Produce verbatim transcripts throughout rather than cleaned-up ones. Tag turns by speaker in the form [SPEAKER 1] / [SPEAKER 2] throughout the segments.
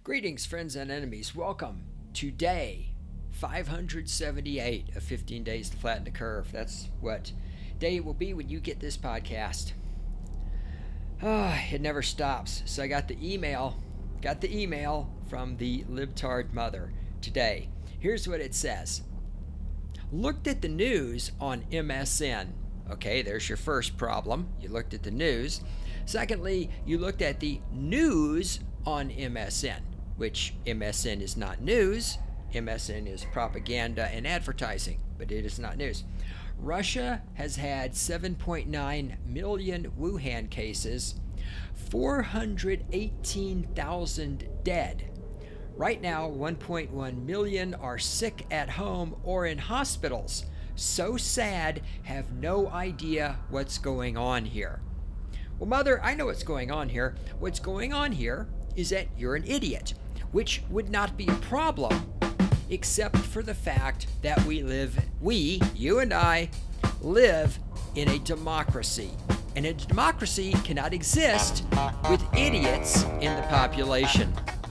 [SPEAKER 1] Greetings, friends and enemies. Welcome to day five hundred seventy-eight of fifteen Days to Flatten the Curve. That's what day it will be when you get this podcast. Ah, it never stops. So I got the email, got the email from the libtard mother today. Here's what it says. Looked at the news on M S N. Okay, there's your first problem. You looked at the news. Secondly, you looked at the news on M S N, which M S N is not news. M S N is propaganda and advertising, but it is not news. Russia has had seven point nine million Wuhan cases, four hundred eighteen thousand dead. Right now, one point one million are sick at home or in hospitals. So sad, have no idea what's going on here. Well, Mother, I know what's going on here. What's going on here is that you're an idiot, which would not be a problem except for the fact that we live, we, you and I, live in a democracy. And a democracy cannot exist with idiots in the population.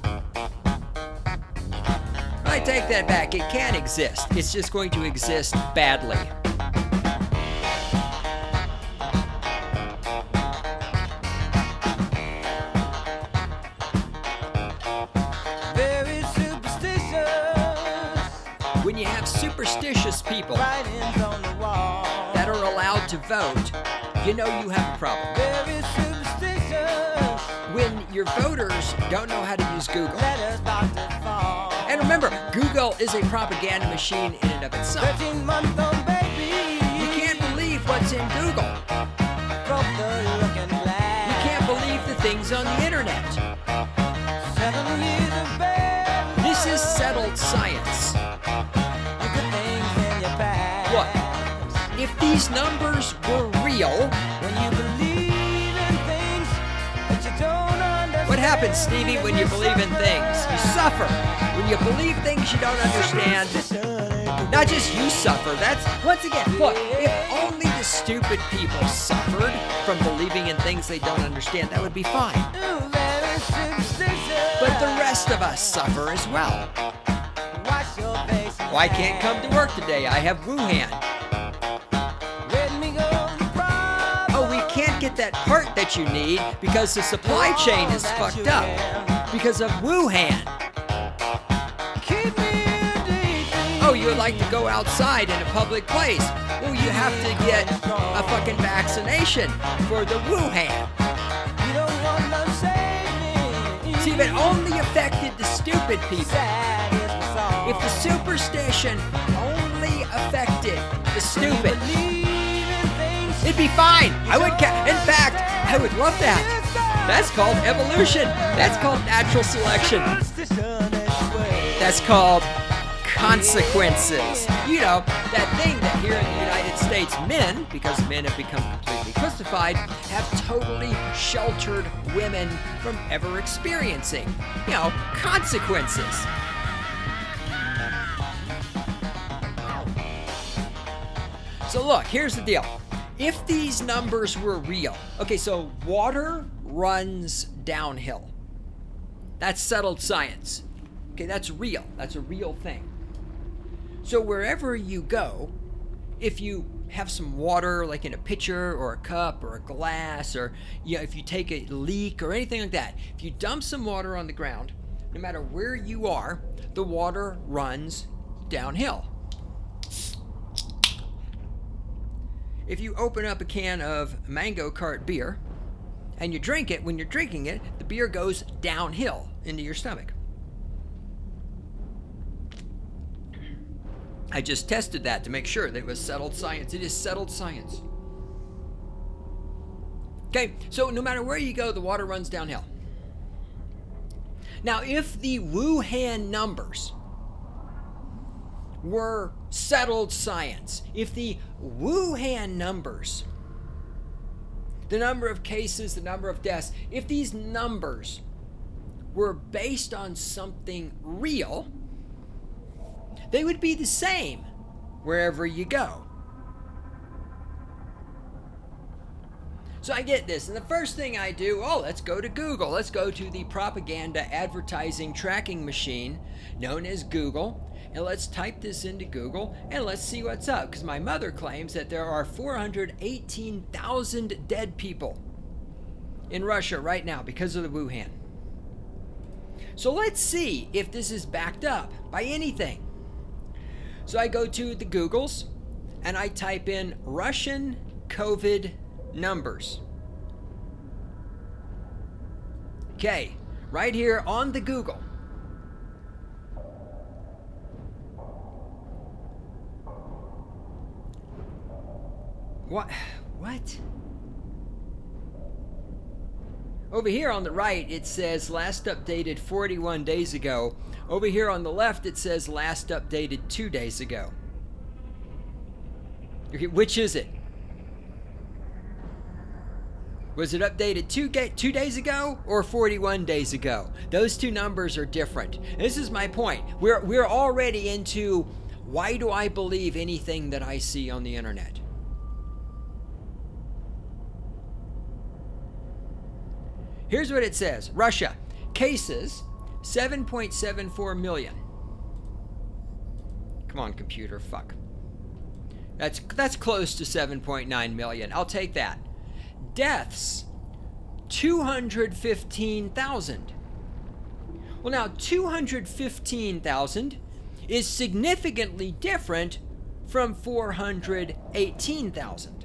[SPEAKER 1] I take that back. It can exist. It's just going to exist badly. When you have superstitious people that are allowed to vote, you know you have a problem. When your voters don't know how to use Google. And remember, Google is a propaganda machine in and of itself. You can't believe what's in Google. You can't believe the things on the internet. This is settled science. What? If these numbers were real, when you believe in things that you don't understand. What happens, Stevie, when you believe in things? You suffer. When you believe things you don't understand, not just you suffer. That's, once again, look, if only the stupid people suffered from believing in things they don't understand, that would be fine. But the rest of us suffer as well. Well, I can't come to work today. I have Wuhan. Oh, we can't get that part that you need because the supply chain is fucked up because of Wuhan. Oh, you would like to go outside in a public place. Well, you have to get a fucking vaccination for the Wuhan. See, if it only affected the stupid people. If the superstition only affected the stupid, it'd be fine. I would, ca- in fact, I would love that. That's called evolution. That's called natural selection. That's called consequences. You know, that thing that here in the United States, men, because men have become completely crucified, have totally sheltered women from ever experiencing, you know, consequences. So look, here's the deal. If these numbers were real, okay, so water runs downhill. That's settled science. Okay, that's real. That's a real thing. So wherever you go, if you have some water, like in a pitcher or a cup or a glass, or you know, if you take a leak or anything like that, if you dump some water on the ground, no matter where you are, the water runs downhill. If you open up a can of Mango Cart beer and you drink it, when you're drinking it, the beer goes downhill into your stomach. I just tested that to make sure that it was settled science. It is settled science. Okay, so no matter where you go, the water runs downhill. Now, if the Wuhan numbers were settled science, if the Wuhan numbers, the number of cases, the number of deaths, if these numbers were based on something real, they would be the same wherever you go. So I get this, and the first thing I do, oh, let's go to Google. Let's go to the propaganda advertising tracking machine known as Google, and let's type this into Google, and let's see what's up, because my mother claims that there are four hundred eighteen thousand dead people in Russia right now because of the Wuhan. So let's see if this is backed up by anything. So I go to the Googles, and I type in Russian COVID numbers. Okay, right here on the Google. What? What? Over here on the right, it says last updated forty-one days ago. Over here on the left, it says last updated two days ago. Okay, which is it? Was it updated two, ga- two days ago or forty-one days ago? Those two numbers are different. This is my point. We're, we're already into, why do I believe anything that I see on the internet? Here's what it says. Russia, cases, seven point seven four million. Come on, computer, fuck. That's, that's close to seven point nine million. I'll take that. Deaths, two hundred fifteen thousand. Well, now, two hundred fifteen thousand is significantly different from four hundred eighteen thousand.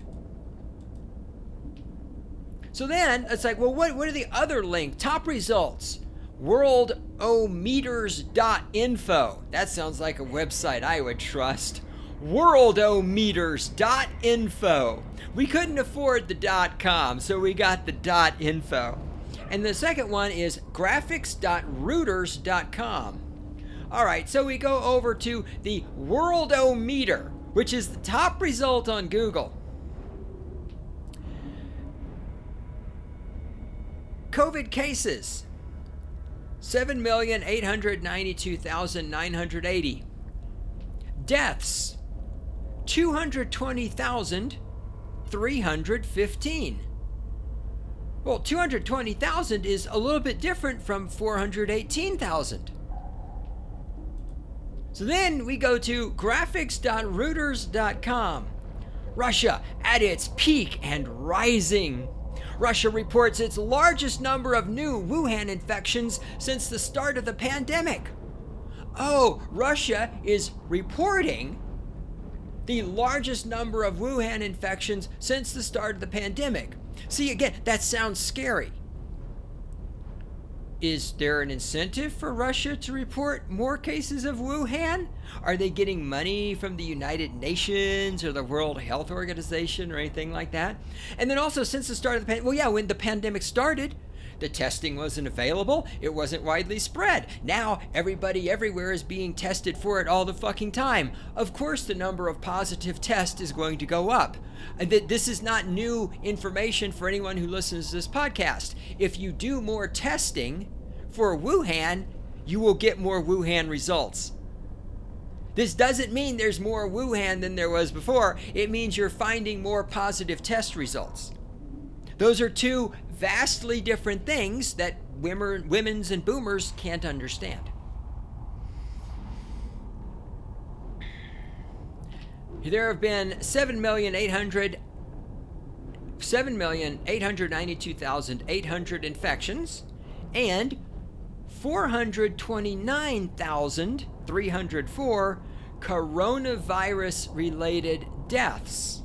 [SPEAKER 1] So then, it's like, well, what, what are the other links? Top results, world o meters dot info. That sounds like a website I would trust. world o meters dot info. We couldn't afford the .com, so we got the .info. And the second one is graphics dot reuters dot com. All right, so we go over to the Worldometer, which is the top result on Google. COVID cases, seven million eight hundred ninety-two thousand nine hundred eighty. Deaths, two hundred twenty thousand three hundred fifteen. Well, two hundred twenty thousand is a little bit different from four hundred eighteen thousand. So then we go to graphics dot reuters dot com. Russia at its peak and rising. Russia reports its largest number of new Wuhan infections since the start of the pandemic. Oh, Russia is reporting the largest number of Wuhan infections since the start of the pandemic. See, again, that sounds scary. Is there an incentive for Russia to report more cases of Wuhan? Are they getting money from the United Nations or the World Health Organization or anything like that? And then also, since the start of the pandemic, well, yeah, when the pandemic started, the testing wasn't available. It wasn't widely spread. Now, everybody everywhere is being tested for it all the fucking time. Of course, the number of positive tests is going to go up. And th- this is not new information for anyone who listens to this podcast. If you do more testing for Wuhan, you will get more Wuhan results. This doesn't mean there's more Wuhan than there was before. It means you're finding more positive test results. Those are two vastly different things that women, women's and boomers can't understand. There have been seven million eight hundred ninety-two thousand eight hundred infections and four hundred twenty-nine thousand three hundred four coronavirus-related deaths.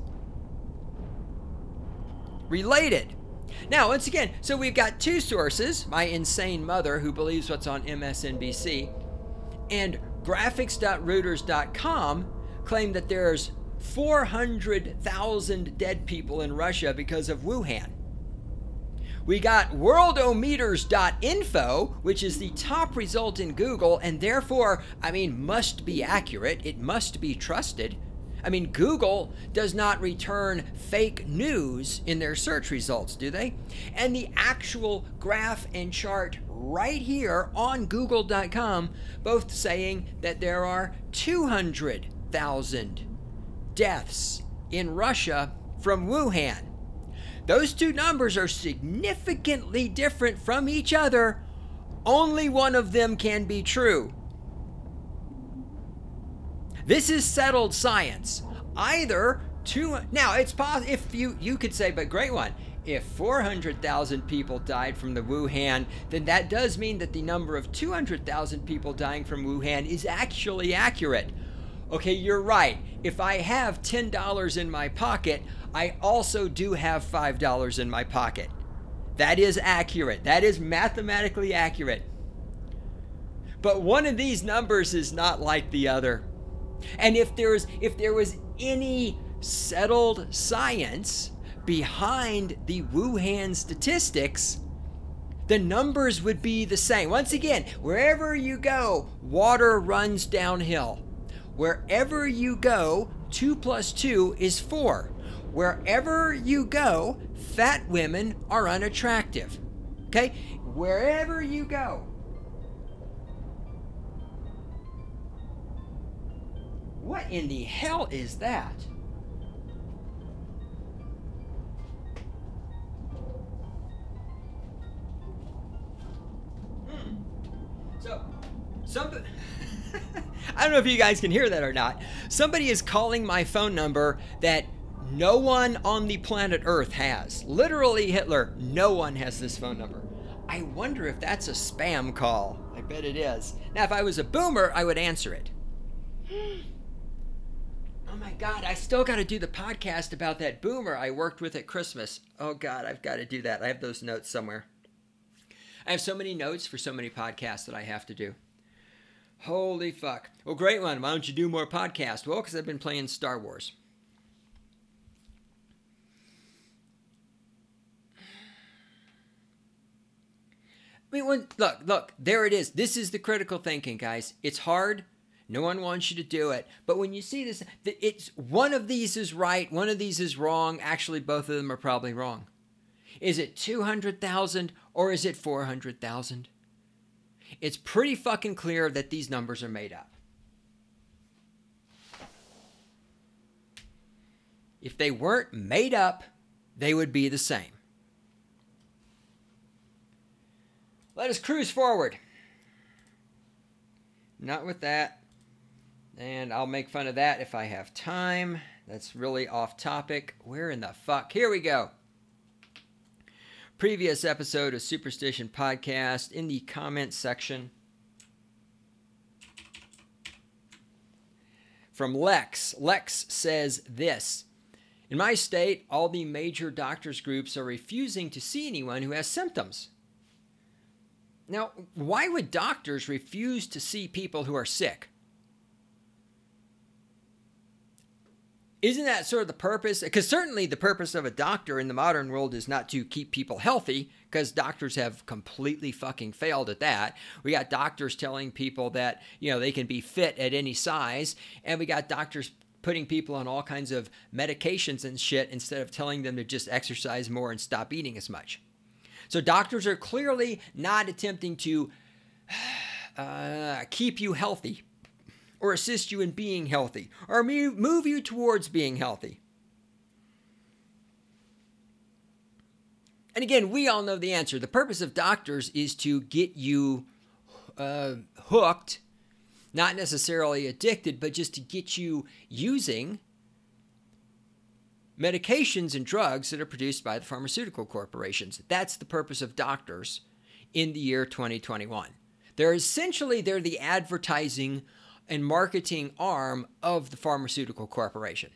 [SPEAKER 1] Related. Now, once again, so we've got two sources, my insane mother who believes what's on M S N B C, and graphics dot reuters dot com claim that there's four hundred thousand dead people in Russia because of Wuhan. We got worldometers dot info, which is the top result in Google, and therefore, I mean, must be accurate. It must be trusted. I mean, Google does not return fake news in their search results, do they? And the actual graph and chart right here on google dot com, both saying that there are two hundred thousand deaths in Russia from Wuhan. those two numbers are significantly different from each other, only one of them can be true. This is settled science. Either two, now it's possible, if you, you could say, but great one, if four hundred thousand people died from the Wuhan, then that does mean that the number of two hundred thousand people dying from Wuhan is actually accurate. Okay, you're right. If I have ten dollars in my pocket, I also do have five dollars in my pocket. That is accurate. That is mathematically accurate. But one of these numbers is not like the other. And if there's if there was any settled science behind the Wuhan statistics, the numbers would be the same. Once again, wherever you go, water runs downhill. Wherever you go, two plus two is four. Wherever you go, fat women are unattractive. Okay? Wherever you go. What in the hell is that? Hmm. So, somebody... I don't know if you guys can hear that or not. Somebody is calling my phone number that no one on the planet Earth has. Literally, Hitler, no one has this phone number. I wonder if that's a spam call. I bet it is. Now, if I was a boomer, I would answer it. Oh my God, I still got to do the podcast about that boomer I worked with at Christmas. Oh God, I've got to do that. I have those notes somewhere. I have so many notes for so many podcasts that I have to do. Holy fuck. Well, great one. Why don't you do more podcasts? Well, because I've been playing Star Wars. I mean, when, look, look, there it is. This is the critical thinking, guys. It's hard. No one wants you to do it. But when you see this, it's one of these is right, one of these is wrong. Actually, both of them are probably wrong. Is it two hundred thousand or is it four hundred thousand? It's pretty fucking clear that these numbers are made up. If they weren't made up, they would be the same. Let us cruise forward. Not with that. And I'll make fun of that if I have time. That's really off topic. Where in the fuck? Here we go. Previous episode of Superstition Podcast in the comments section. From Lex. Lex says this. In my state, all the major doctors groups are refusing to see anyone who has symptoms. Now, why would doctors refuse to see people who are sick? Isn't that sort of the purpose? Because certainly the purpose of a doctor in the modern world is not to keep people healthy, because doctors have completely fucking failed at that. We got doctors telling people that, you know, they can be fit at any size, and we got doctors putting people on all kinds of medications and shit instead of telling them to just exercise more and stop eating as much. So doctors are clearly not attempting to uh, keep you healthy, or assist you in being healthy, or move you towards being healthy. And again, we all know the answer. The purpose of doctors is to get you uh, hooked, not necessarily addicted, but just to get you using medications and drugs that are produced by the pharmaceutical corporations. That's the purpose of doctors in the year twenty twenty-one. They're essentially, they're the advertising and marketing arm of the pharmaceutical corporation.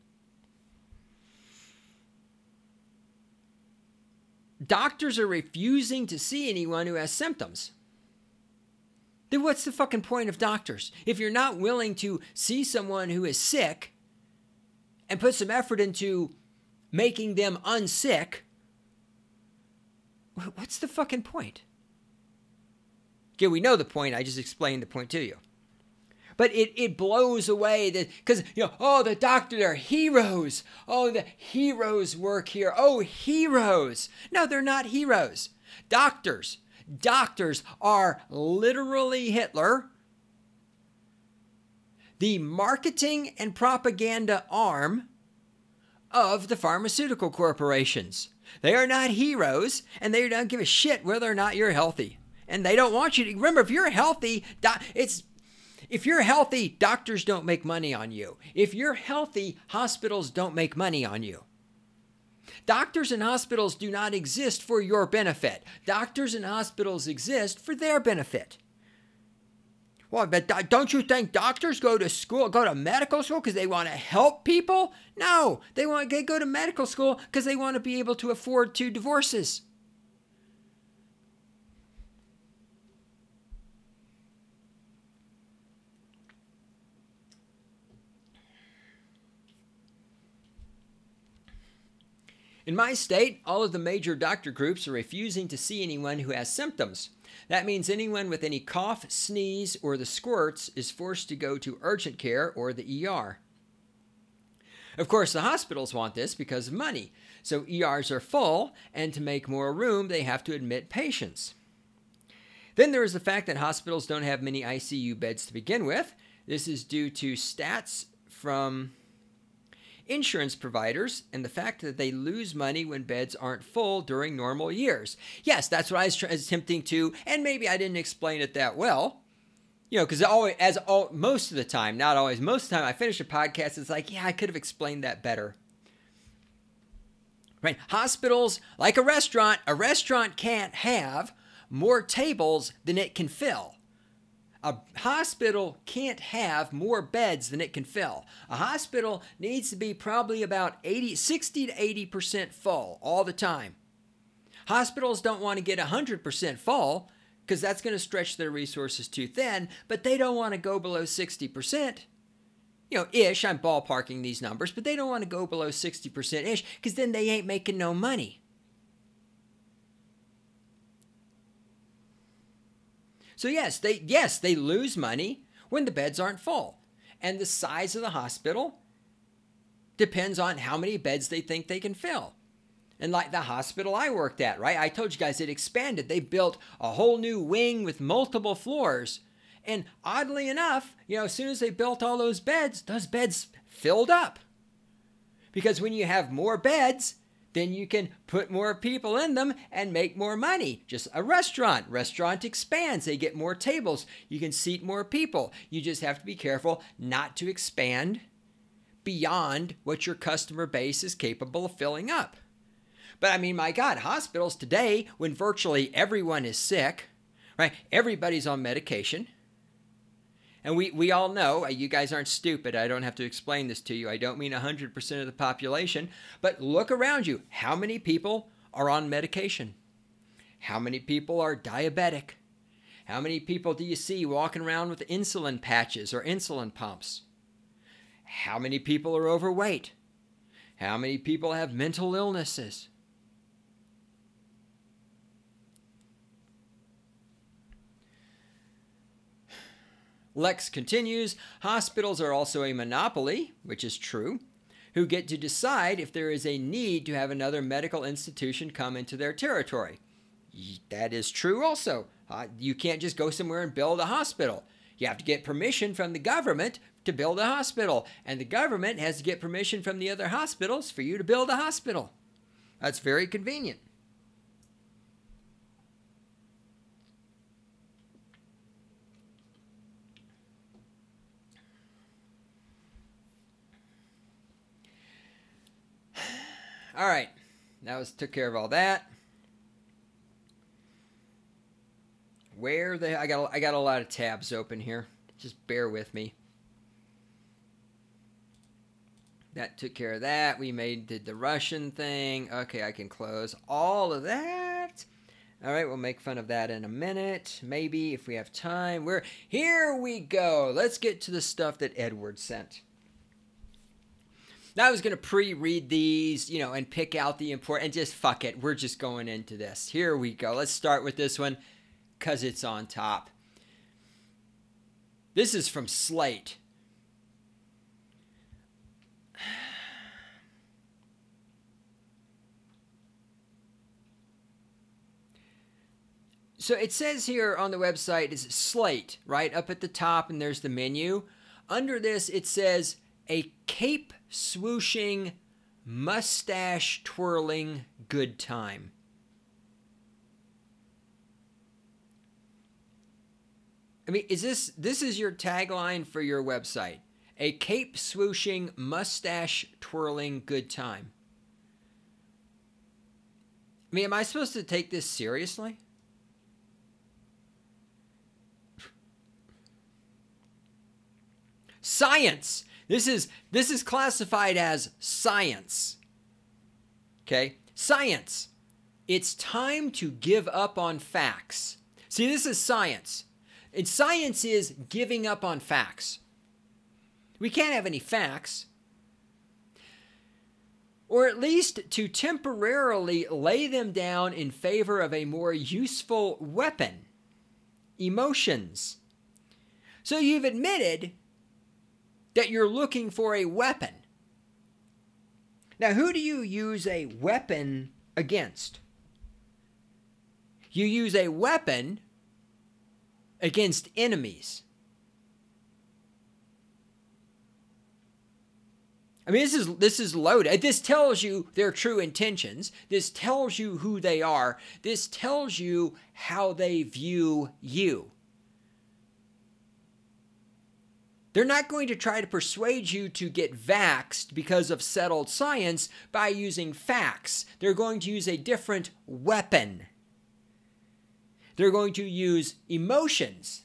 [SPEAKER 1] Doctors are refusing to see anyone who has symptoms. Then what's the fucking point of doctors? If you're not willing to see someone who is sick and put some effort into making them unsick, what's the fucking point? Okay, we know the point. I just explained the point to you. But it, it blows away that, because, you know, oh, the doctors are heroes. Oh, the heroes work here. Oh, heroes. No, they're not heroes. Doctors. Doctors are literally Hitler, the marketing and propaganda arm of the pharmaceutical corporations. They are not heroes, and they don't give a shit whether or not you're healthy. And they don't want you to remember, if you're healthy, it's if you're healthy, doctors don't make money on you. If you're healthy, hospitals don't make money on you. Doctors and hospitals do not exist for your benefit. Doctors and hospitals exist for their benefit. Well, but don't you think doctors go to school, go to medical school because they want to help people? No, they want to go to medical school because they want to be able to afford two divorces. In my state, all of the major doctor groups are refusing to see anyone who has symptoms. That means anyone with any cough, sneeze, or the squirts is forced to go to urgent care or the E R. Of course, the hospitals want this because of money. So E Rs are full, and to make more room, they have to admit patients. Then there is the fact that hospitals don't have many I C U beds to begin with. This is due to stats from insurance providers and the fact that they lose money when beds aren't full during normal years. Yes, that's what I was try- attempting to, and maybe I didn't explain it that well. You know, because always, as all, most of the time, not always, most of the time I finish a podcast, it's like, yeah, I could have explained that better. Right? Hospitals, like a restaurant, a restaurant can't have more tables than it can fill. A hospital can't have more beds than it can fill. A hospital needs to be probably about eighty, sixty to eighty percent full all the time. Hospitals don't want to get one hundred percent full because that's going to stretch their resources too thin, but they don't want to go below sixty percent. You know, ish, I'm ballparking these numbers, but they don't want to go below sixty percent ish because then they ain't making no money. So yes, they yes, they lose money when the beds aren't full. And the size of the hospital depends on how many beds they think they can fill. And like the hospital I worked at, right? I told you guys it expanded. They built a whole new wing with multiple floors. And oddly enough, you know, as soon as they built all those beds, those beds filled up. Because when you have more beds, then you can put more people in them and make more money. Just a restaurant. Restaurant expands. They get more tables. You can seat more people. You just have to be careful not to expand beyond what your customer base is capable of filling up. But I mean, my God, hospitals today, when virtually everyone is sick, right? Everybody's on medication. And we, we all know, you guys aren't stupid. I don't have to explain this to you. I don't mean one hundred percent of the population. But look around you. How many people are on medication? How many people are diabetic? How many people do you see walking around with insulin patches or insulin pumps? How many people are overweight? How many people have mental illnesses? Lex continues, hospitals are also a monopoly, which is true, who get to decide if there is a need to have another medical institution come into their territory. That is true also. Uh, you can't just go somewhere and build a hospital. You have to get permission from the government to build a hospital, and the government has to get permission from the other hospitals for you to build a hospital. That's very convenient. All right, that was took care of all that. Where the I got I got a lot of tabs open here. Just bear with me. That took care of that. We made did the Russian thing. Okay, I can close all of that. All right, we'll make fun of that in a minute, maybe if we have time. We're here we go. Let's get to the stuff that Edward sent. Now I was going to pre-read these, you know, and pick out the important, and just fuck it. We're just going into this. Here we go. Let's start with this one because it's on top. This is from Slate. So it says here on the website is Slate, right? Up at the top, and there's the menu. Under this, it says a cape swooshing mustache twirling good time. I mean, is this, this is your tagline for your website? A cape swooshing, mustache twirling good time. I mean, am I supposed to take this seriously? Science. This is this is classified as science. Okay? Science. It's time to give up on facts. See, this is science. And science is giving up on facts. We can't have any facts. Or at least to temporarily lay them down in favor of a more useful weapon. Emotions. So you've admitted that you're looking for a weapon. Now, who do you use a weapon against? You use a weapon against enemies. I mean, this is this is loaded. This tells you their true intentions. This tells you who they are. This tells you how they view you. They're not going to try to persuade you to get vaxxed because of settled science by using facts. They're going to use a different weapon. They're going to use emotions.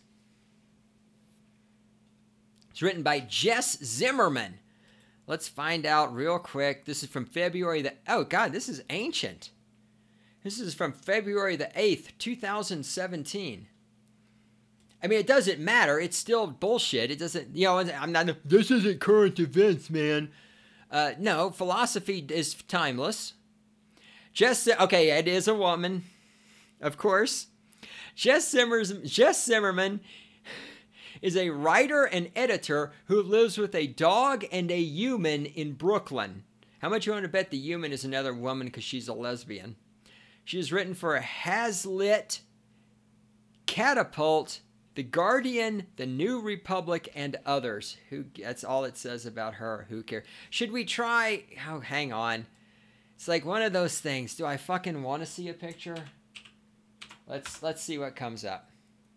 [SPEAKER 1] It's written by Jess Zimmerman. Let's find out real quick. This is from February the... Oh, God, this is ancient. This is from February the eighth, two thousand seventeen. I mean, it doesn't matter. It's still bullshit. It doesn't, you know, I'm not, this isn't current events, man. Uh, no, philosophy is timeless. Jess, okay, it is a woman, of course. Jess, Zimmers, Jess Zimmerman is a writer and editor who lives with a dog and a human in Brooklyn. How much you want to bet the human is another woman because she's a lesbian? She has written for Hazlitt, Catapult, The Guardian, The New Republic, and others. Who? That's all it says about her. Who cares? Should we try? Oh, hang on. It's like one of those things. Do I fucking want to see a picture? Let's let's see what comes up.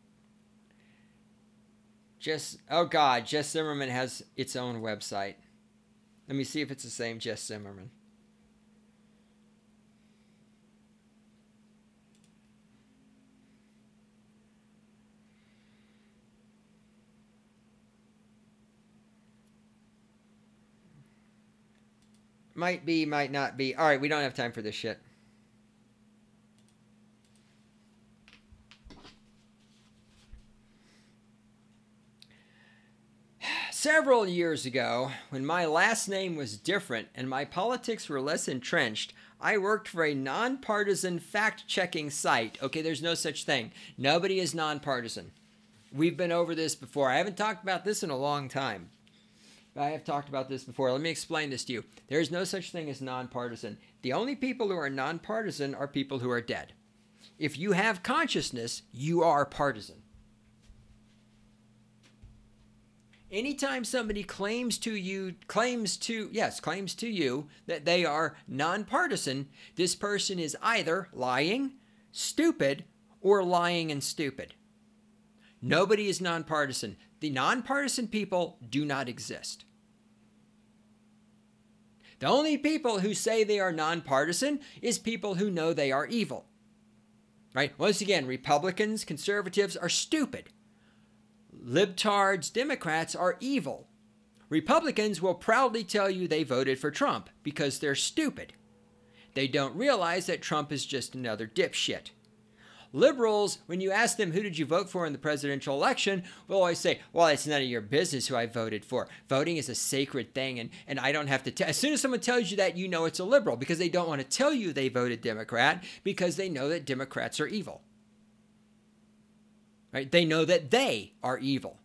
[SPEAKER 1] Just oh God, Jess Zimmerman has its own website. Let me see if it's the same Jess Zimmerman. Might be, might not be. All right, we don't have time for this shit. Several years ago, when my last name was different and my politics were less entrenched, I worked for a nonpartisan fact-checking site. Okay, there's no such thing. Nobody is nonpartisan. We've been over this before. I haven't talked about this in a long time. I have talked about this before. Let me explain this to you. There is no such thing as nonpartisan. The only people who are nonpartisan are people who are dead. If you have consciousness, you are partisan. Anytime somebody claims to you, claims to, yes, claims to you that they are nonpartisan, this person is either lying, stupid, or lying and stupid. Nobody is nonpartisan. The nonpartisan people do not exist. The only people who say they are nonpartisan is people who know they are evil. Right? Once again, Republicans, conservatives are stupid. Libtards, Democrats are evil. Republicans will proudly tell you they voted for Trump because they're stupid. They don't realize that Trump is just another dipshit. Liberals, when you ask them who did you vote for in the presidential election, will always say, well, it's none of your business who I voted for. Voting is a sacred thing, and, and I don't have to tell. As soon as someone tells you that, you know it's a liberal, because they don't want to tell you they voted Democrat because they know that Democrats are evil. Right? They know that they are evil.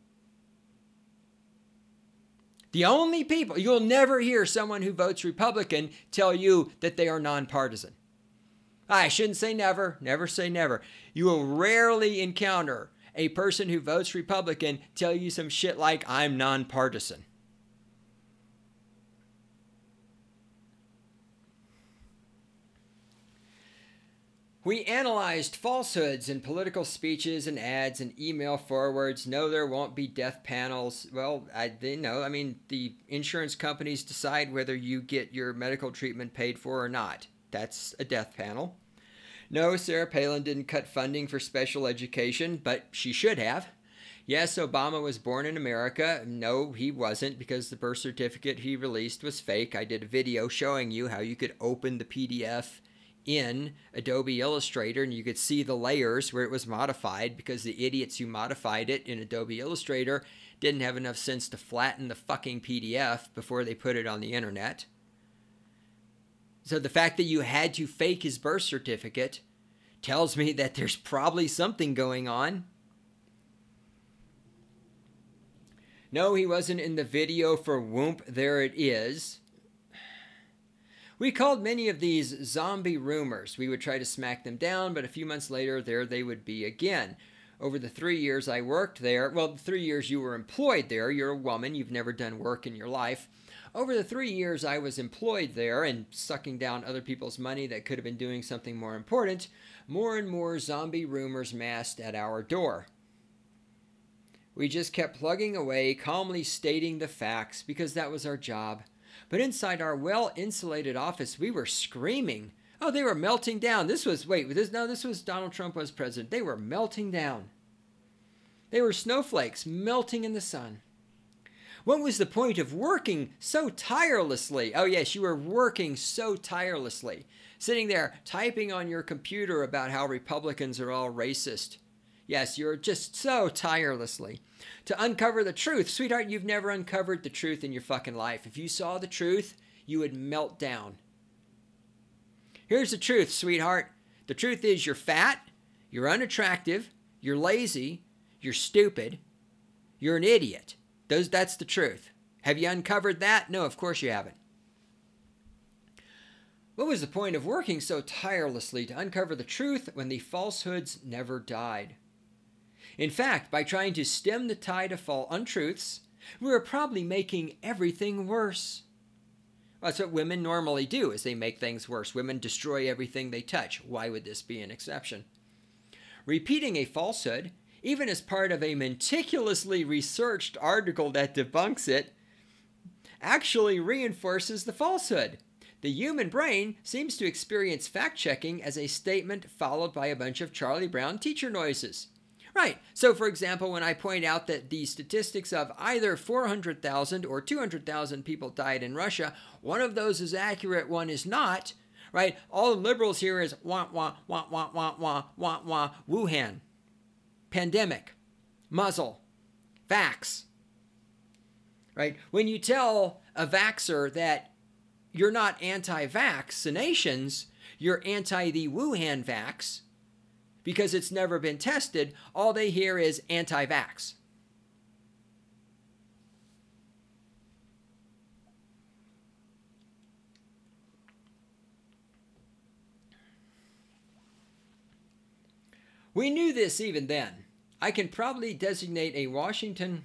[SPEAKER 1] The only people, you'll never hear someone who votes Republican tell you that they are nonpartisan. I shouldn't say never, never say never. You will rarely encounter a person who votes Republican tell you some shit like, I'm nonpartisan. We analyzed falsehoods in political speeches and ads and email forwards. No, there won't be death panels. Well, I they know. I mean, the insurance companies decide whether you get your medical treatment paid for or not. That's a death panel. No, Sarah Palin didn't cut funding for special education, but she should have. Yes, Obama was born in America. No, he wasn't, because the birth certificate he released was fake. I did a video showing you how you could open the P D F in Adobe Illustrator and you could see the layers where it was modified, because the idiots who modified it in Adobe Illustrator didn't have enough sense to flatten the fucking P D F before they put it on the internet. So the fact that you had to fake his birth certificate tells me that there's probably something going on. No, he wasn't in the video for Whoomp, there it is. We called many of these zombie rumors. We would try to smack them down, but a few months later, there they would be again. Over the three years I worked there, well, the three years you were employed there, you're a woman, you've never done work in your life. Over the three years I was employed there and sucking down other people's money that could have been doing something more important, more and more zombie rumors massed at our door. We just kept plugging away, calmly stating the facts, because that was our job. But inside our well-insulated office, we were screaming. Oh, they were melting down. This was, wait, this, no, this was Donald Trump was president. They were melting down. They were snowflakes melting in the sun. What was the point of working so tirelessly? Oh, yes, you were working so tirelessly. Sitting there typing on your computer about how Republicans are all racist. Yes, you're just so tirelessly. To uncover the truth. Sweetheart, you've never uncovered the truth in your fucking life. If you saw the truth, you would melt down. Here's the truth, sweetheart. The truth is you're fat, you're unattractive, you're lazy, you're stupid, you're an idiot. Those, that's the truth. Have you uncovered that? No, of course you haven't. What was the point of working so tirelessly to uncover the truth when the falsehoods never died? In fact, by trying to stem the tide of false untruths, we were probably making everything worse. Well, that's what women normally do, is they make things worse. Women destroy everything they touch. Why would this be an exception? Repeating a falsehood, even as part of a meticulously researched article that debunks it, actually reinforces the falsehood. The human brain seems to experience fact-checking as a statement followed by a bunch of Charlie Brown teacher noises. Right. So, for example, when I point out that the statistics of either four hundred thousand or two hundred thousand people died in Russia, one of those is accurate, one is not, right? All the liberals here is wah, wah, wah, wah, wah, wah, wah, wah, Wuhan, pandemic, muzzle, vax, right? When you tell a vaxxer that you're not anti-vaccinations, you're anti the Wuhan vax, because it's never been tested, all they hear is anti-vax. We knew this even then. I can probably designate a Washington...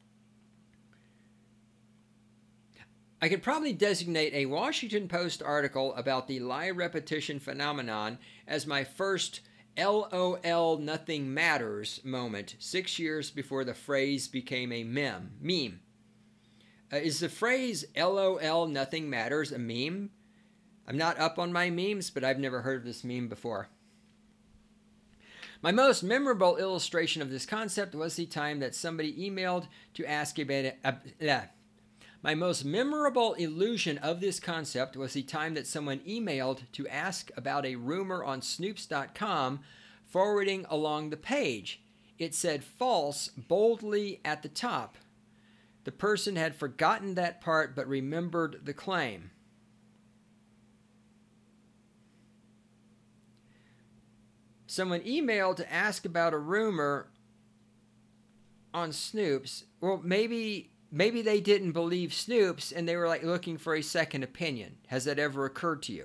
[SPEAKER 1] I could probably designate a Washington Post article about the lie repetition phenomenon as my first LOL nothing matters moment, six years before the phrase became a meme. Meme. Uh, is the phrase LOL nothing matters a meme? I'm not up on my memes, but I've never heard of this meme before. My most memorable illustration of this concept was the time that somebody emailed to ask about it. Uh, uh, My most memorable illusion of this concept was the time that someone emailed to ask about a rumor on Snoops dot com, forwarding along the page. It said false boldly at the top. The person had forgotten that part but remembered the claim. Someone emailed to ask about a rumor on Snoops. Well, maybe... Maybe they didn't believe Snoops and they were like looking for a second opinion. Has that ever occurred to you?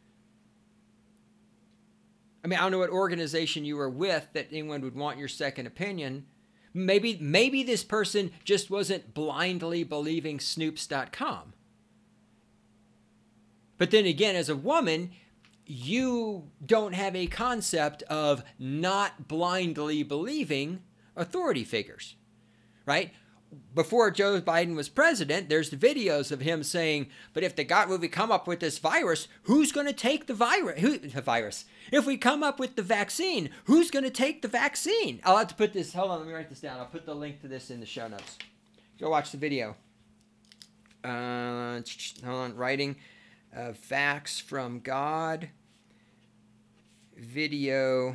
[SPEAKER 1] I mean, I don't know what organization you were with that anyone would want your second opinion. Maybe maybe this person just wasn't blindly believing Snoops dot com. But then again, as a woman, you don't have a concept of not blindly believing authority figures, right? Before Joe Biden was president, there's the videos of him saying, but if the God, if we come up with this virus, who's going to take the virus? Who, the virus. If we come up with the vaccine, who's going to take the vaccine? I'll have to put this, hold on, let me write this down. I'll put the link to this in the show notes. Go watch the video. Uh, hold on, writing uh, facts from God video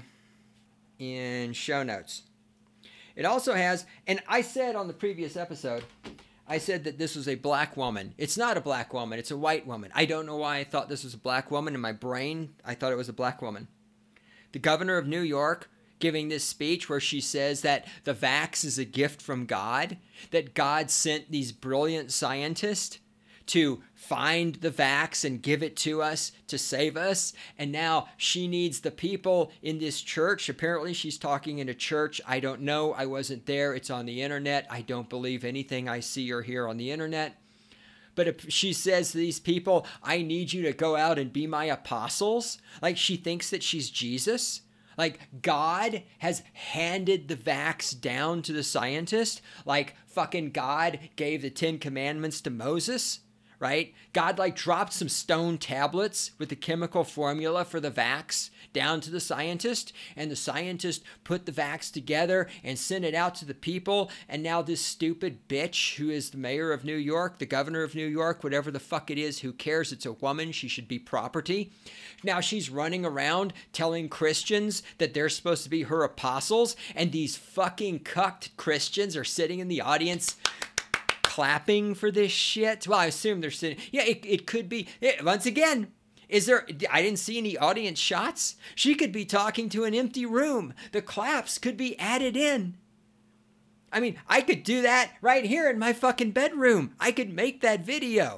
[SPEAKER 1] in show notes. It also has, and I said on the previous episode, I said that this was a black woman. It's not a black woman. It's a white woman. I don't know why I thought this was a black woman. In my brain, I thought it was a black woman. The governor of New York giving this speech where she says that the vax is a gift from God, that God sent these brilliant scientists to find the vax and give it to us to save us. And now she needs the people in this church. Apparently she's talking in a church. I don't know. I wasn't there. It's on the internet. I don't believe anything I see or hear on the internet. But if she says to these people, I need you to go out and be my apostles, like she thinks that she's Jesus. Like God has handed the vax down to the scientist. Like fucking God gave the Ten Commandments to Moses. Right? God like dropped some stone tablets with the chemical formula for the vax down to the scientist, and the scientist put the vax together and sent it out to the people. And now this stupid bitch who is the mayor of New York, the governor of New York, whatever the fuck it is, who cares? It's a woman. She should be property. Now she's running around telling Christians that they're supposed to be her apostles, and these fucking cucked Christians are sitting in the audience clapping for this shit. Well, I assume they're sitting. Yeah, it, it could be. It, once again, is there, I didn't see any audience shots. She could be talking to an empty room. The claps could be added in. I mean, I could do that right here in my fucking bedroom. I could make that video.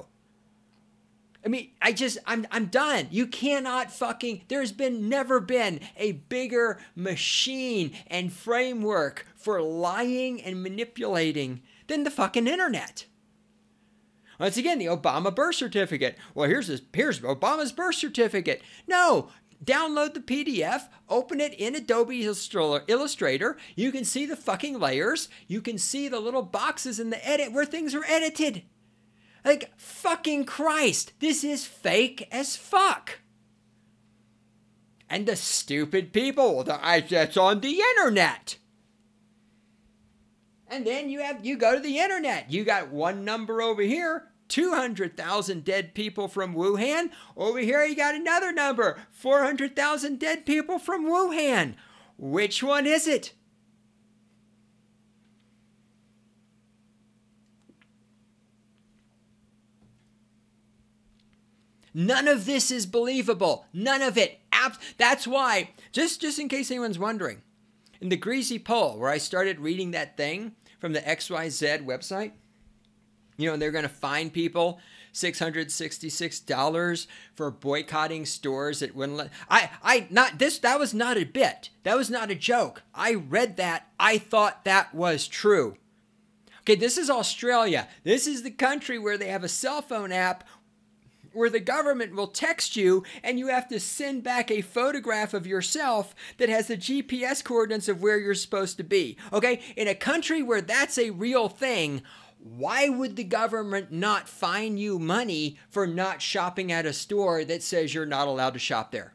[SPEAKER 1] I mean, I just, I'm I'm done. You cannot fucking, there's been, never been a bigger machine and framework for lying and manipulating than the fucking internet. Once again, the Obama birth certificate. Well, here's this, here's Obama's birth certificate. No, download the P D F, open it in Adobe Illustrator. You can see the fucking layers. You can see the little boxes in the edit where things are edited. Like, fucking Christ, this is fake as fuck. And the stupid people, that's on the internet. And then you have, you go to the internet. You got one number over here, two hundred thousand dead people from Wuhan. Over here, you got another number, four hundred thousand dead people from Wuhan. Which one is it? None of this is believable. None of it. That's why, just, just in case anyone's wondering, in the Greasy Poll, where I started reading that thing from the X Y Z website, you know, they're going to fine people six hundred sixty-six dollars for boycotting stores that wouldn't let, I, I, not this, that was not a bit. That was not a joke. I read that. I thought that was true. Okay, this is Australia. This is the country where they have a cell phone app where the government will text you and you have to send back a photograph of yourself that has the G P S coordinates of where you're supposed to be. Okay? In a country where that's a real thing, why would the government not fine you money for not shopping at a store that says you're not allowed to shop there?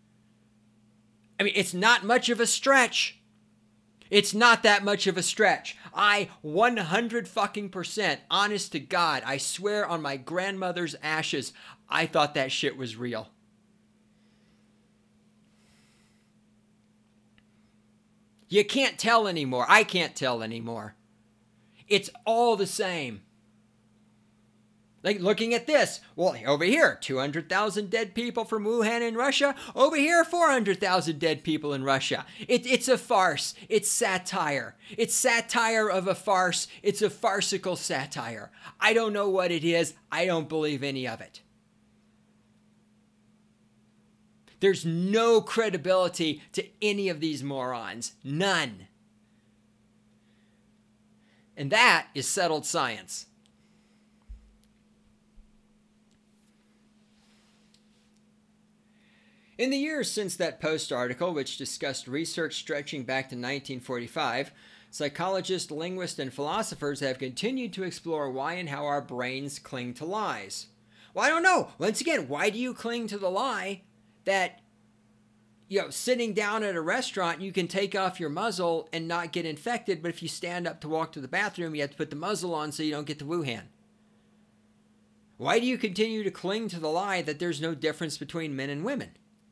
[SPEAKER 1] I mean, it's not much of a stretch. It's not that much of a stretch. I one hundred fucking percent, honest to God, I swear on my grandmother's ashes, I thought that shit was real. You can't tell anymore. I can't tell anymore. It's all the same. Like looking at this, well, over here, two hundred thousand dead people from Wuhan in Russia. Over here, four hundred thousand dead people in Russia. It, it's a farce. It's satire. It's satire of a farce. It's a farcical satire. I don't know what it is. I don't believe any of it. There's no credibility to any of these morons. None. And that is settled science. In the years since that Post article, which discussed research stretching back to nineteen forty-five, psychologists, linguists, and philosophers have continued to explore why and how our brains cling to lies. Well, I don't know. Once again, why do you cling to the lie that, you know, sitting down at a restaurant, you can take off your muzzle and not get infected, but if you stand up to walk to the bathroom, you have to put the muzzle on so you don't get the Wuhan? Why do you continue to cling to the lie that there's no difference between men and women?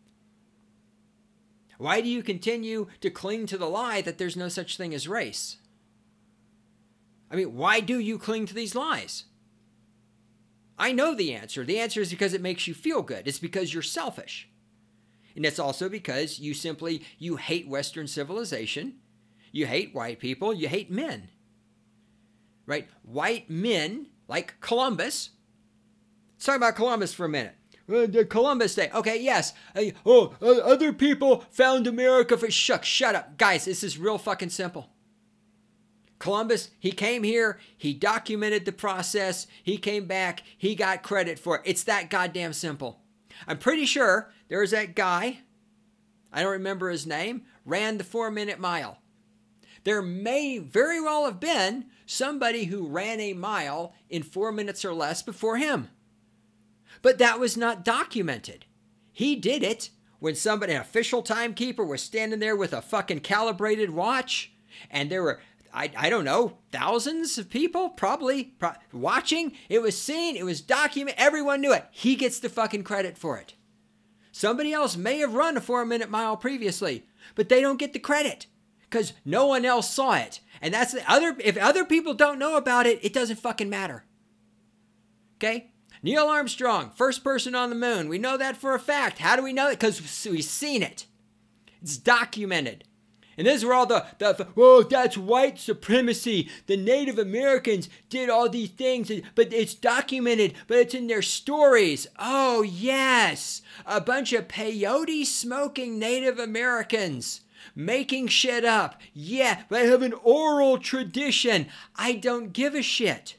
[SPEAKER 1] Why do you continue to cling to the lie that there's no such thing as race? I mean, why do you cling to these lies? I know the answer. The answer is because it makes you feel good. It's because you're selfish. And it's also because you simply, you hate Western civilization. You hate white people. You hate men. Right? White men, like Columbus. Let's talk about Columbus for a minute. Uh, the Columbus Day. Okay, yes. Uh, oh, uh, other people found America for... Shucks, shut up. Guys, this is real fucking simple. Columbus, he came here, he documented the process, he came back, he got credit for it. It's that goddamn simple. I'm pretty sure there was that guy, I don't remember his name, ran the four-minute mile. There may very well have been somebody who ran a mile in four minutes or less before him. But that was not documented. He did it when somebody, an official timekeeper, was standing there with a fucking calibrated watch, and there were... I, I don't know, thousands of people probably pro- watching. It was seen. It was documented. Everyone knew it. He gets the fucking credit for it. Somebody else may have run a four-minute mile previously, but they don't get the credit because no one else saw it. And that's the other. If other people don't know about it, it doesn't fucking matter. Okay? Neil Armstrong, first person on the moon. We know that for a fact. How do we know it? Because we've seen it. It's documented. And this is where all the, the, oh, that's white supremacy. The Native Americans did all these things, but it's documented, but it's in their stories. Oh, yes. A bunch of peyote smoking Native Americans making shit up. Yeah, they have an oral tradition. I don't give a shit.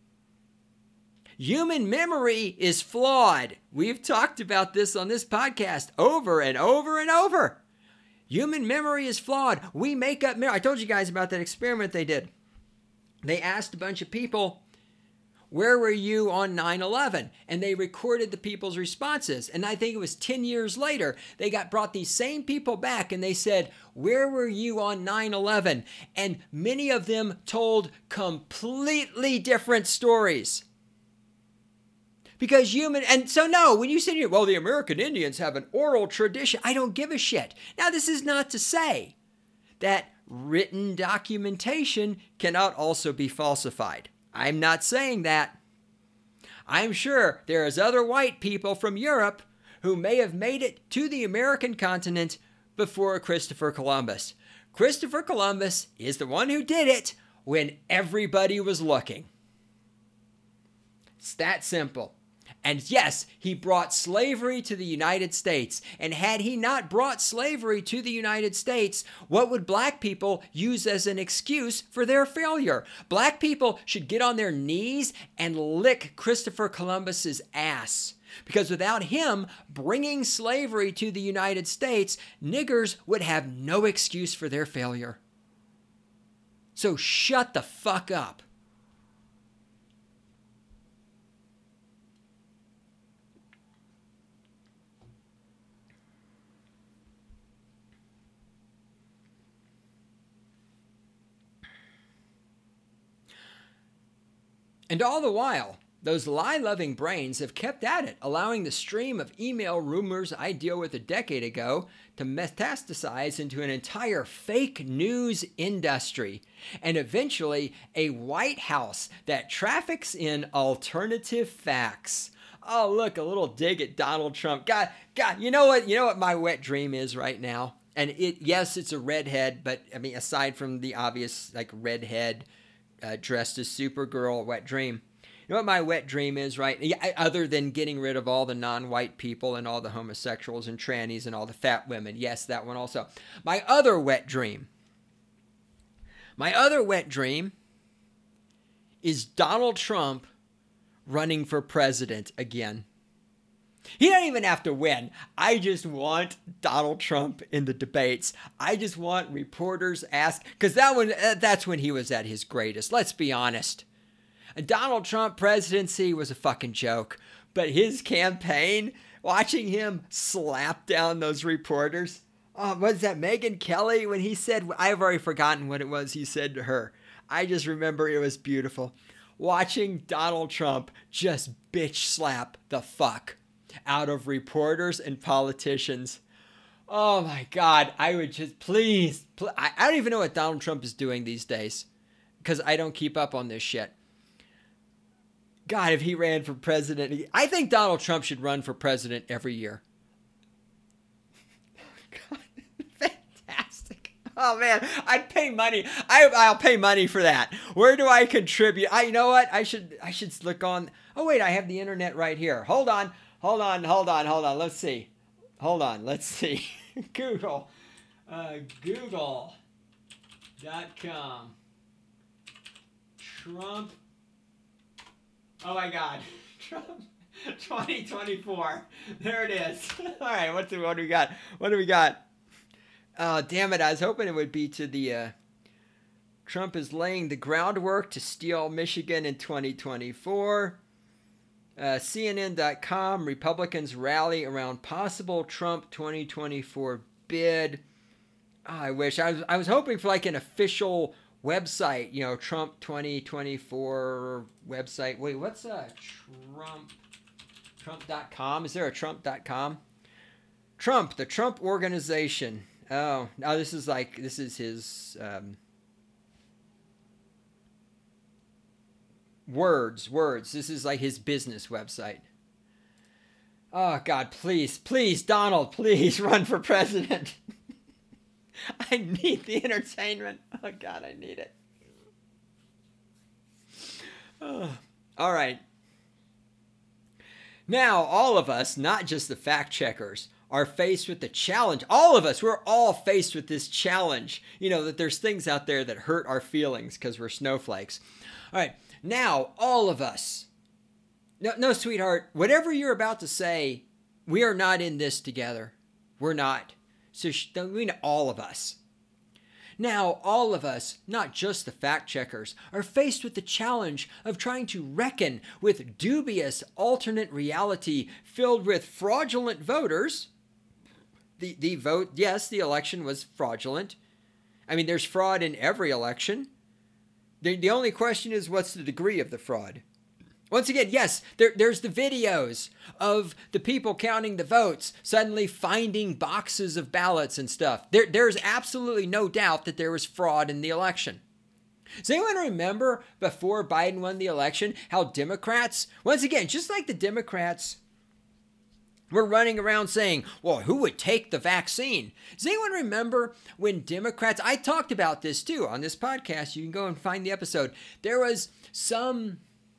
[SPEAKER 1] Human memory is flawed. We've talked about this on this podcast over and over and over. Human memory is flawed. We make up memory. I told you guys about that experiment they did. They asked a bunch of people, where were you on nine eleven? And they recorded the people's responses. And I think it was ten years later, they got brought these same people back and they said, where were you on nine eleven? And many of them told completely different stories. Because human, and so no, when you sit here, well, the American Indians have an oral tradition. I don't give a shit. Now, this is not to say that written documentation cannot also be falsified. I'm not saying that. I'm sure there is other white people from Europe who may have made it to the American continent before Christopher Columbus. Christopher Columbus is the one who did it when everybody was looking. It's that simple. And yes, he brought slavery to the United States. And had he not brought slavery to the United States, what would black people use as an excuse for their failure? Black people should get on their knees and lick Christopher Columbus's ass. Because without him bringing slavery to the United States, niggers would have no excuse for their failure. So shut the fuck up. And all the while, those lie-loving brains have kept at it, allowing the stream of email rumors I dealt with a decade ago to metastasize into an entire fake news industry, and eventually a White House that traffics in alternative facts. Oh, look, a little dig at Donald Trump. God, God, you know what? You know what my wet dream is right now? And it, yes, it's a redhead, but I mean, aside from the obvious, like, redhead Uh, dressed as Supergirl, wet dream. You know what my wet dream is, right? Yeah, other than getting rid of all the non-white people and all the homosexuals and trannies and all the fat women. Yes, that one also. My other wet dream. My other wet dream is Donald Trump running for president again. He doesn't even have to win. I just want Donald Trump in the debates. I just want reporters ask, because that one, that's when he was at his greatest. Let's be honest. A Donald Trump presidency was a fucking joke. But his campaign, watching him slap down those reporters. Oh, was that Megyn Kelly when he said, I've already forgotten what it was he said to her. I just remember it was beautiful. Watching Donald Trump just bitch slap the fuck out of reporters and politicians. Oh my God. I would just, please, please I, I don't even know what Donald Trump is doing these days because I don't keep up on this shit. God, if he ran for president, I think Donald Trump should run for president every year. God, fantastic. Oh man, I'd pay money. I, I'll pay money for that. Where do I contribute? I, you know what? I should, I should look on. Oh wait, I have the internet right here. Hold on. Hold on, hold on, hold on. Let's see. Hold on, let's see. Google. Uh, Google dot com. Trump. Oh my God. Trump twenty twenty-four. There it is. All right, what do, what do we got? What do we got? Oh, damn it. I was hoping it would be to the... Uh, Trump is laying the groundwork to steal Michigan in twenty twenty-four. Uh, C N N dot com, Republicans rally around possible Trump twenty twenty-four bid. Oh, I wish. I was I was hoping for like an official website, you know, Trump twenty twenty-four website. Wait, what's uh, Trump? Trump dot com? Is there a Trump dot com? Trump, the Trump Organization. Oh, now this is like, this is his... Um, Words, words. This is like his business website. Oh, God, please, please, Donald, please run for president. I need the entertainment. Oh, God, I need it. Oh. All right. Now, all of us, not just the fact checkers, are faced with the challenge. All of us, we're all faced with this challenge. You know, that there's things out there that hurt our feelings because we're snowflakes. All right. Now, all of us, no, no, sweetheart, whatever you're about to say, we are not in this together. We're not. So, I mean, all of us. Now, all of us, not just the fact checkers, are faced with the challenge of trying to reckon with dubious alternate reality filled with fraudulent voters. The, the vote, yes, the election was fraudulent. I mean, there's fraud in every election. The, the only question is, what's the degree of the fraud? Once again, yes, there, there's the videos of the people counting the votes, suddenly finding boxes of ballots and stuff. There, there's absolutely no doubt that there was fraud in the election. Does anyone remember before Biden won the election how Democrats, once again, just like the Democrats were running around saying, well, who would take the vaccine? Does anyone remember when Democrats, I talked about this too on this podcast, you can go and find the episode. There was some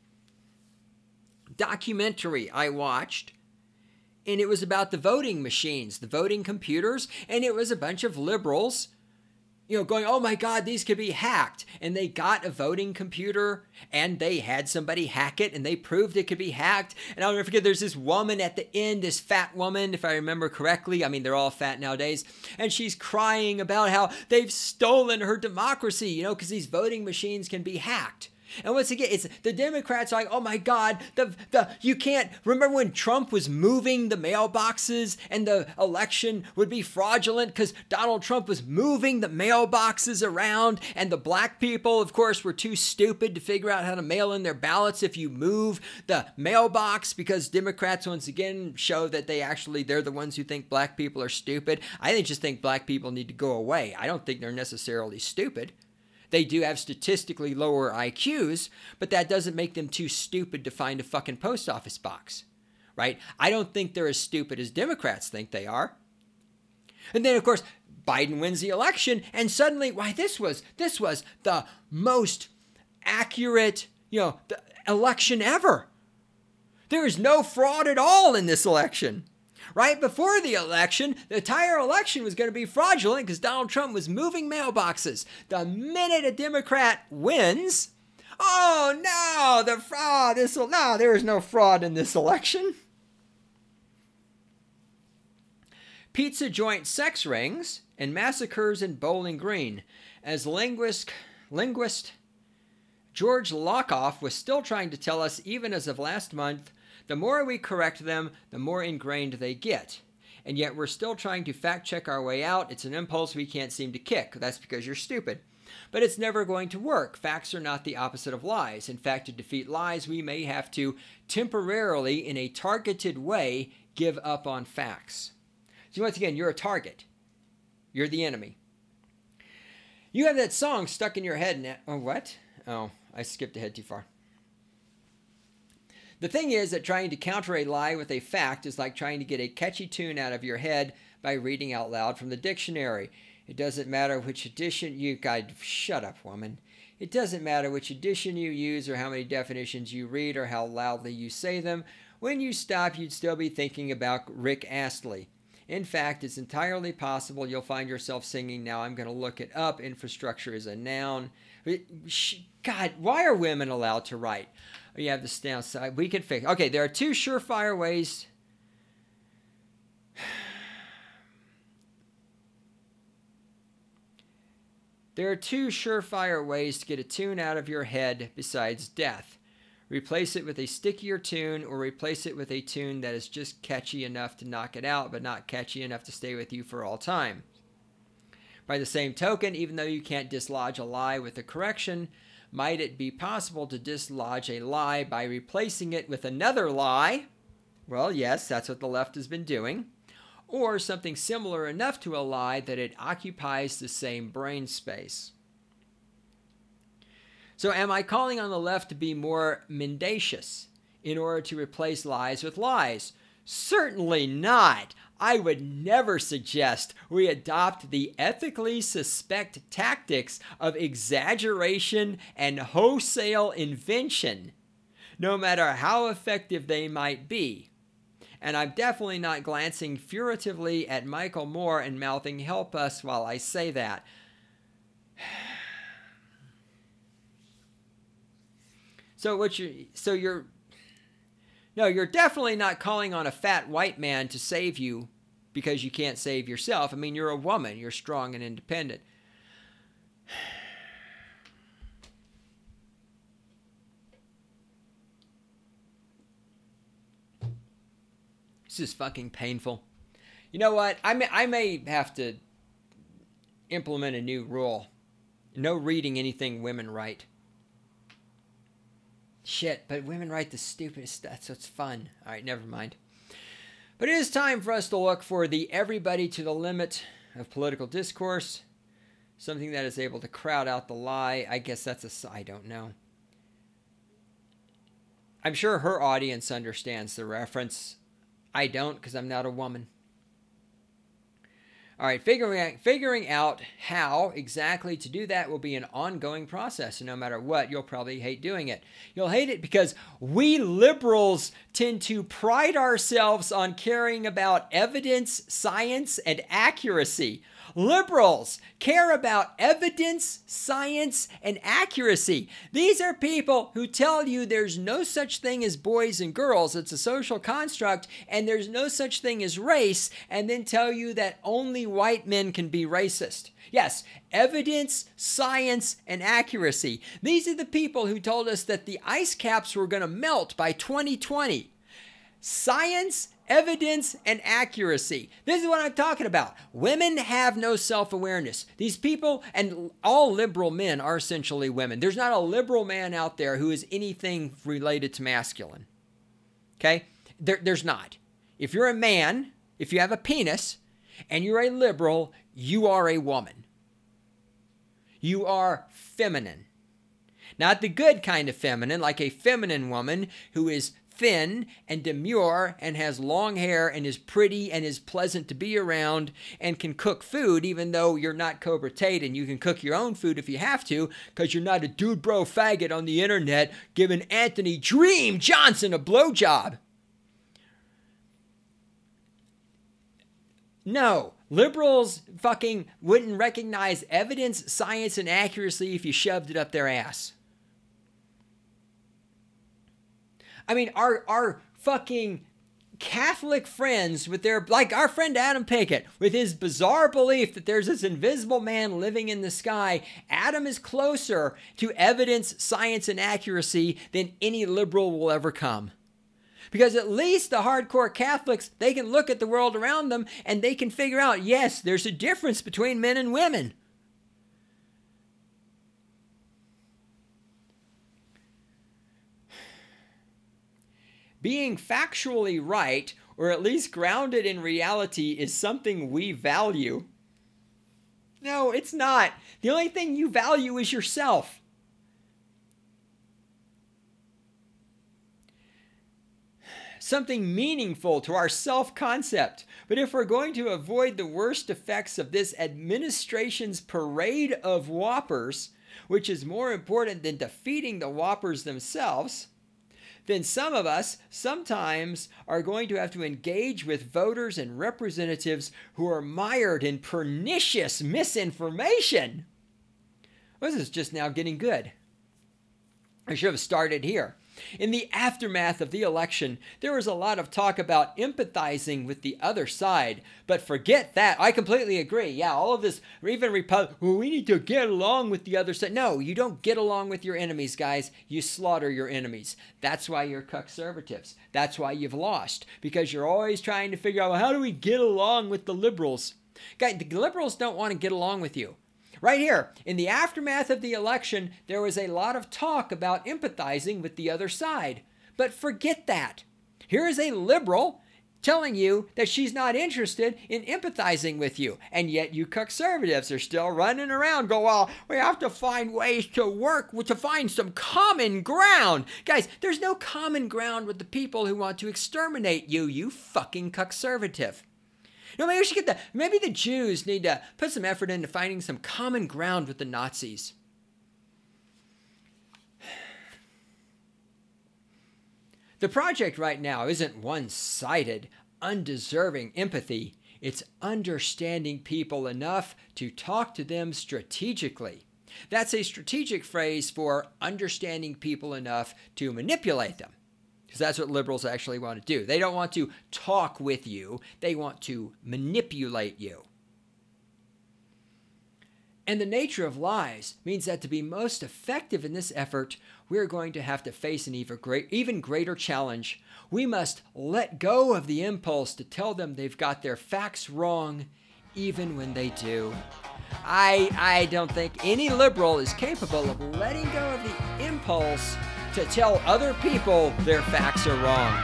[SPEAKER 1] documentary I watched, and it was about the voting machines, the voting computers, and it was a bunch of liberals, you know, going, oh my God, these could be hacked. And they got a voting computer and they had somebody hack it and they proved it could be hacked. And I'll never forget, there's this woman at the end, this fat woman, if I remember correctly. I mean, they're all fat nowadays. And she's crying about how they've stolen her democracy, you know, because these voting machines can be hacked. And once again, it's the Democrats are like, oh my God, the the you can't remember when Trump was moving the mailboxes and the election would be fraudulent because Donald Trump was moving the mailboxes around, and the black people, of course, were too stupid to figure out how to mail in their ballots if you move the mailbox, because Democrats once again show that they actually they're the ones who think black people are stupid. I just think black people need to go away. I don't think they're necessarily stupid. They do have statistically lower I Qs, but that doesn't make them too stupid to find a fucking post office box, right? I don't think they're as stupid as Democrats think they are. And then, of course, Biden wins the election, and suddenly, why, this was this was the most accurate, you know, the election ever. There is no fraud at all in this election. Right before the election, the entire election was going to be fraudulent because Donald Trump was moving mailboxes. The minute a Democrat wins, oh no, the fraud, this no, there is no fraud in this election. pizza joint sex rings, and massacres in Bowling Green. As linguist, linguist George Lakoff was still trying to tell us, even as of last month, the more we correct them, the more ingrained they get. And yet we're still trying to fact check our way out. It's an impulse we can't seem to kick. That's because you're stupid. But it's never going to work. Facts are not the opposite of lies. In fact, to defeat lies, we may have to temporarily, in a targeted way, give up on facts. So once again, you're a target. You're the enemy. You have that song stuck in your head now. Oh, what? Oh, I skipped ahead too far. The thing is that trying to counter a lie with a fact is like trying to get a catchy tune out of your head by reading out loud from the dictionary. It doesn't matter which edition you... God, shut up, woman. It doesn't matter which edition you use or how many definitions you read or how loudly you say them. When you stop, you'd still be thinking about Rick Astley. In fact, it's entirely possible you'll find yourself singing, now I'm going to look it up, infrastructure is a noun. God, why are women allowed to write? You have this downside. We can fix. Okay, there are two surefire ways. There are two surefire ways to get a tune out of your head besides death. Replace it with a stickier tune, or replace it with a tune that is just catchy enough to knock it out, but not catchy enough to stay with you for all time. By the same token, even though you can't dislodge a lie with a correction, might it be possible to dislodge a lie by replacing it with another lie? Well, yes, that's what the left has been doing. Or something similar enough to a lie that it occupies the same brain space. So am I calling on the left to be more mendacious in order to replace lies with lies? Certainly not. I would never suggest we adopt the ethically suspect tactics of exaggeration and wholesale invention, no matter how effective they might be. And I'm definitely not glancing furtively at Michael Moore and mouthing help us while I say that. So what you so you're No, you're definitely not calling on a fat white man to save you because you can't save yourself. I mean, you're a woman. You're strong and independent. This is fucking painful. You know what? I may, I may have to implement a new rule. No reading anything women write. Shit, but women write the stupidest stuff, so it's fun. All right, never mind. But it is time for us to look for the everybody to the limit of political discourse. Something that is able to crowd out the lie. I guess that's a... I don't know. I'm sure her audience understands the reference. I don't, because I'm not a woman. All right, figuring out, figuring out how exactly to do that will be an ongoing process. And no matter what, you'll probably hate doing it. You'll hate it because we liberals tend to pride ourselves on caring about evidence, science, and accuracy. Liberals care about evidence, science, and accuracy. These are people who tell you there's no such thing as boys and girls. It's a social construct, and there's no such thing as race, and then tell you that only white men can be racist. Yes, evidence, science, and accuracy. These are the people who told us that the ice caps were going to melt by twenty twenty. Science, evidence, and accuracy. This is what I'm talking about. Women have no self-awareness. These people, and all liberal men are essentially women. There's not a liberal man out there who is anything related to masculine. Okay? There, there's not. If you're a man, if you have a penis, and you're a liberal, you are a woman. You are feminine. Not the good kind of feminine, like a feminine woman who is thin and demure and has long hair and is pretty and is pleasant to be around and can cook food, even though you're not Cobra Tate and you can cook your own food if you have to, because you're not a dude bro faggot on the internet giving Anthony Dream Johnson a blowjob. No, liberals fucking wouldn't recognize evidence, science, and accuracy if you shoved it up their ass. I mean, our our fucking Catholic friends with their, like our friend Adam Pickett, with his bizarre belief that there's this invisible man living in the sky, Adam is closer to evidence, science, and accuracy than any liberal will ever come. Because at least the hardcore Catholics, they can look at the world around them and they can figure out, yes, there's a difference between men and women. Being factually right, or at least grounded in reality, is something we value. No, it's not. The only thing you value is yourself. Something meaningful to our self-concept. But if we're going to avoid the worst effects of this administration's parade of whoppers, which is more important than defeating the whoppers themselves, then some of us sometimes are going to have to engage with voters and representatives who are mired in pernicious misinformation. Well, this is just now getting good. I should have started here. In the aftermath of the election, there was a lot of talk about empathizing with the other side. But forget that. I completely agree. Yeah, all of this, even Republicans, well, we need to get along with the other side. No, you don't get along with your enemies, guys. You slaughter your enemies. That's why you're conservatives. That's why you've lost. Because you're always trying to figure out, well, how do we get along with the liberals? Guys, the liberals don't want to get along with you. Right here, in the aftermath of the election, there was a lot of talk about empathizing with the other side. But forget that. Here is a liberal telling you that she's not interested in empathizing with you. And yet you conservatives are still running around going, well, we have to find ways to work, to find some common ground. Guys, there's no common ground with the people who want to exterminate you, you fucking conservative. No, maybe we should get the, maybe the Jews need to put some effort into finding some common ground with the Nazis. The project right now isn't one-sided, undeserving empathy. It's understanding people enough to talk to them strategically. That's a strategic phrase for understanding people enough to manipulate them. Because that's what liberals actually want to do. They don't want to talk with you. They want to manipulate you. And the nature of lies means that to be most effective in this effort, we're going to have to face an even, great, even greater challenge. We must let go of the impulse to tell them they've got their facts wrong, even when they do. I, I don't think any liberal is capable of letting go of the impulse to tell other people their facts are wrong.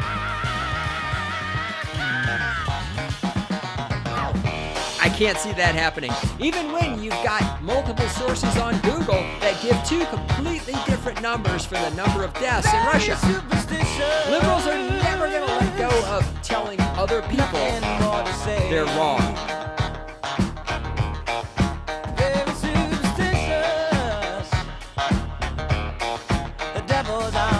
[SPEAKER 1] I can't see that happening. Even when you've got multiple sources on Google that give two completely different numbers for the number of deaths in Russia. Liberals are never going to let go of telling other people they're wrong.
[SPEAKER 2] Devil's